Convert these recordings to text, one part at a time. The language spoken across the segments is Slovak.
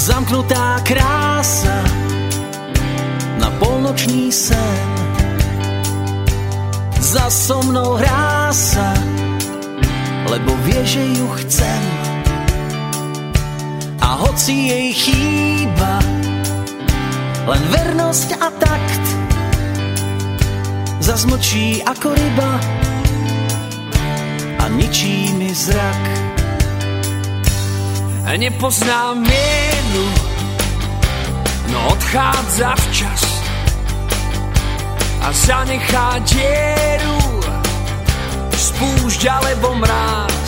Zamknutá krása na polnočný sen. Za so mnou hrá sa, lebo vie, že ju chcem. A hoci jej chýba len vernosť a takt, zazmlčí ako ryba a ničí mi zrak. Nepoznám mienu, no odchádza včas a zanechá dieru, spúšť alebo mráz.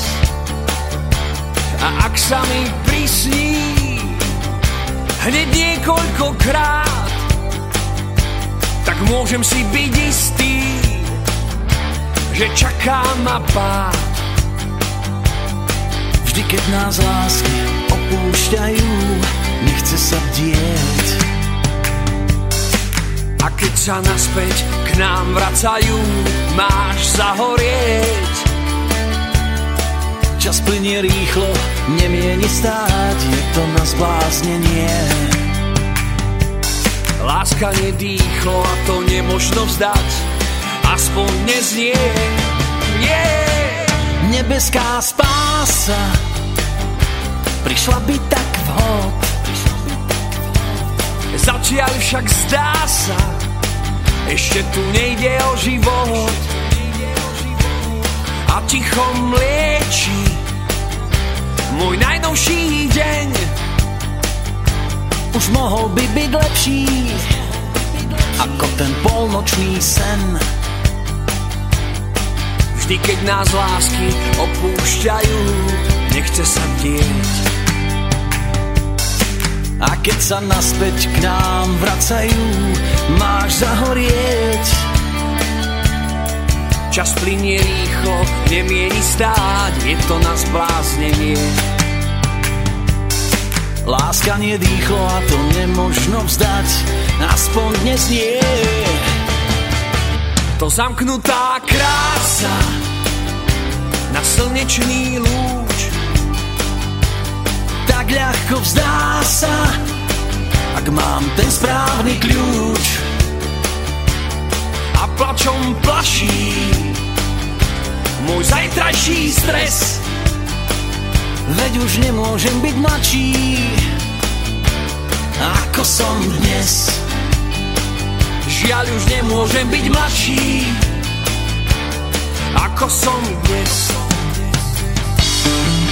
A ak sa mi prisní hneď niekoľkokrát, tak môžem si byť istý, že čaká ma pád. Vždy, keď nás lásky opúšťajú, nechce sa bdieť. A keď sa naspäť k nám vracajú, máš zahorieť. Čas plynie rýchlo, nemieni stáť, je to na zbláznenie. Láska nedýchlo a to nemožno vzdať, aspoň neznie. Nebeská spása prišla by tak vhod. Zatiaľ však zdá sa, ešte tu nejde o život. A ticho mliečí môj najnovší deň. Už mohol by byť lepší ako ten polnočný sen. Vždy, keď nás lásky opúšťajú, nechce sa bdieť. A keď sa naspäť k nám vracajú, máš zahorieť. Čas plynie rýchlo, nemieni stáť, je to na zbláznenie. Láska nedýchlo a to nemožno vzdať, aspoň dnes nie. To zamknutá krása na slnečný lúč, tak ľahko vzdá sa, ak mám ten správny kľúč. A plačom plaší môj zajtrajší stres. Veď už nemôžem byť mladší, ako som dnes. Žiaľ, už nemôžem byť mladší, ako som dnes.